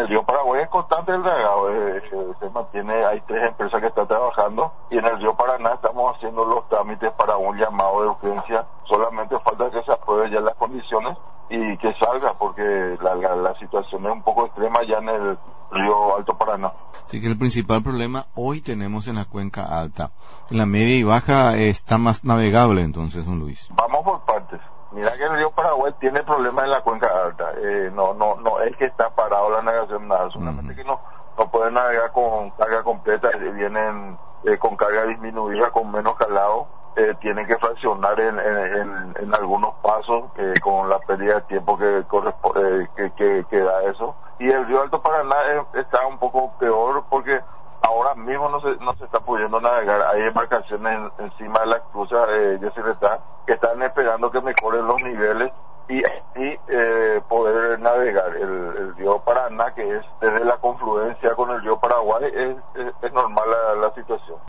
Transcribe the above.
el río Paraguay es constante el dragado, se mantiene, hay 3 empresas que están trabajando, y en el río Paraná estamos haciendo los trámites para un llamado de urgencia. Solamente falta que se aprueben ya las condiciones y que salga, porque la situación es un poco extrema ya en el río Alto Paraná. Así que el principal problema hoy tenemos en la cuenca alta. En la media y baja está más navegable entonces, don Luis. Vamos por partes. Mira que el río Paraguay tiene problemas en la cuenca alta. No es que está parado la navegación, nada. Solamente que no pueden navegar con carga completa, vienen con carga disminuida, con menos calado. Tienen que fraccionar en algunos pasos con la pérdida de tiempo que da eso. Y el río Alto Paraná está un poco peor porque ahora mismo no se está pudiendo navegar. Hay embarcaciones encima de la esclusa que están esperando que mejoren los niveles y poder navegar. El río Paraná, que es desde la confluencia con el río Paraguay, es normal la situación.